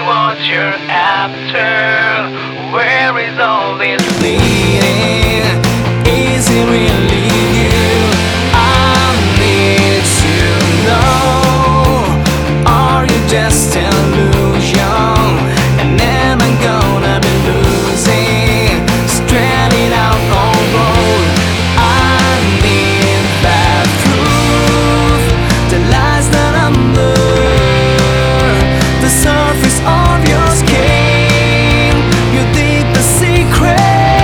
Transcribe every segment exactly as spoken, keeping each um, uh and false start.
what you're after. Where is all this leading? Is it really you? I need to know. Are you just an illusion? And am I gonna be losing? Stranded out on road. I need that proof. The lies that under the surface of your skin, your deepest secret.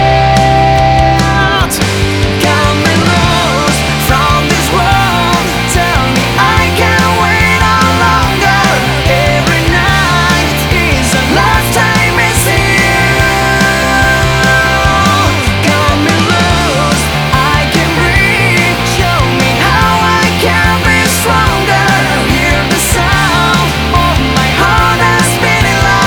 Got me lost from this world. Tell me I can't wait no longer. Every night is a lifetime missing you. Got me lost, I can breathe. Show me how I can be stronger. Hear the sound of my heart that's beating loud.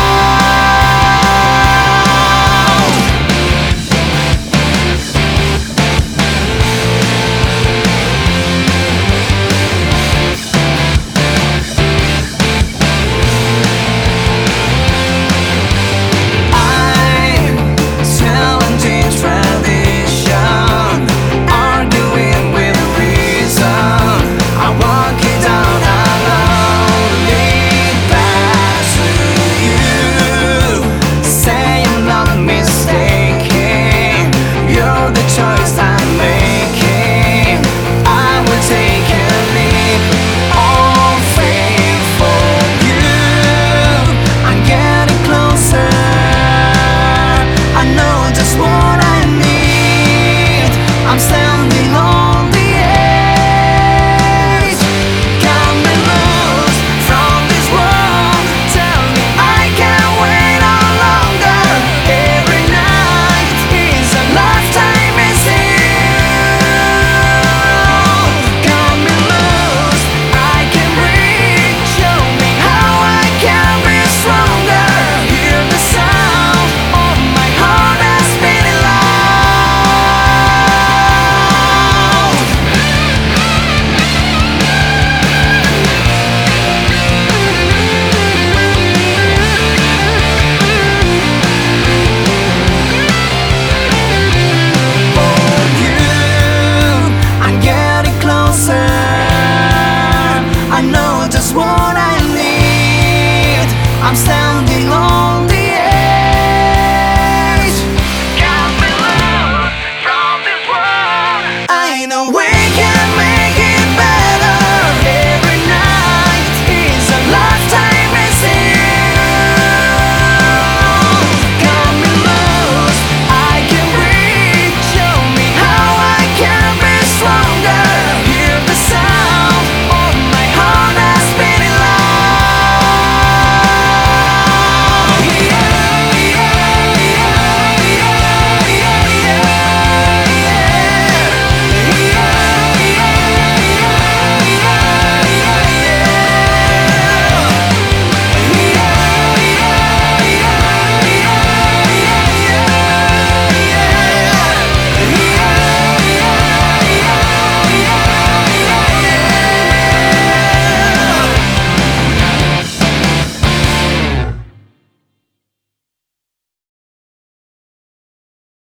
I'm challenging tradition, arguing with reason. I walk it down a lonely path to you. Say I'm not mistaken. You're the choice I'm making. I will take a leap of faith for you. I'm getting closer. I know just what I need. I'm standing on the edge. Got me lost from this world. Tell me I can't wait no longer. Every night is a lifetime missing you. Got me lost, I can breathe. Show me how I can be stronger. Hear the sound of my heart that's beating loud. For you, I'm getting closer. I know just what I need. I'm standing